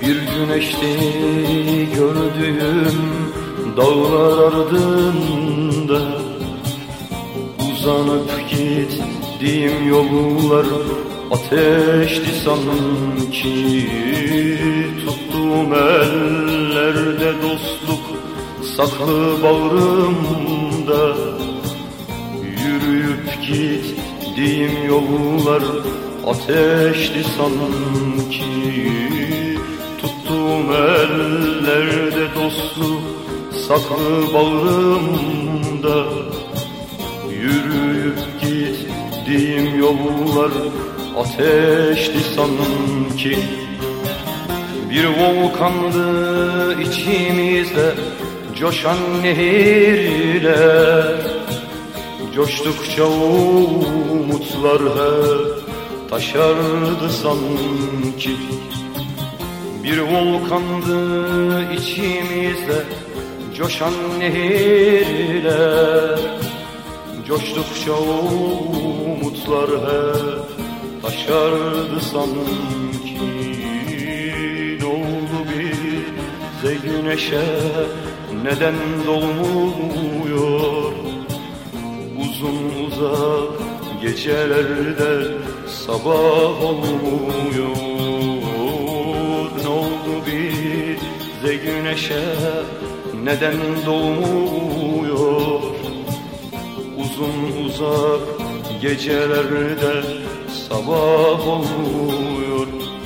Bir güneşti gördüğüm dağlar ardında, uzanıp gittiğim yollar ateşti sanki. Tuttuğum ellerde dostluk saklı bağrımda, yürüyüp gittiğim yollar ateşti sanki. Tuttuğum ellerde dostluk saklı bağrımda, yürüyüp gittiğim yollar ateşti sanki. Bir volkandı içimizde coşan nehirler, coştukça umutlar hep taşardı sanki. Bir volkandı içimizde coşan nehirler, coştukça umutlar hep taşardı sanki. Ne oldu bize güneşe, neden doğmuyor? Uzun uzak gecelerde sabah olmuyor. Ne oldu bize güneşe, neden doğmuyor? Uzun uzak gecelerde sabah olmuyor.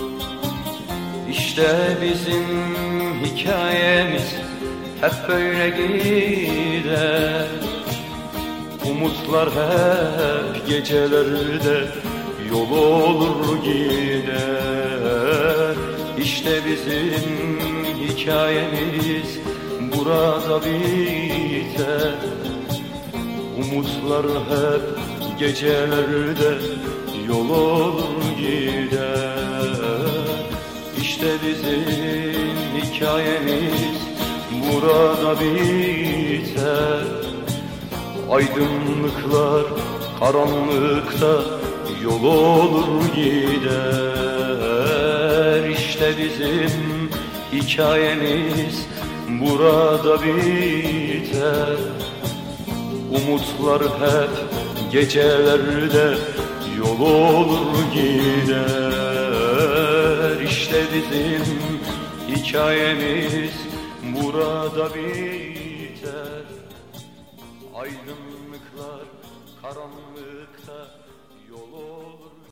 İşte bizim hikayemiz hep böyle gider. Umutlar hep gecelerde yol olur gider. İşte bizim hikayemiz burada biter. Umutlar hep gecelerde yol olur gider. İşte bizim hikayemiz burada biter. Aydınlıklar karanlıkta yol olur gider. İşte bizim hikayemiz burada biter. Umutlar hep gecelerde yol olur gider. İşte bizim hikayemiz burada biter. Aydınlıklar karanlıkta yol olur.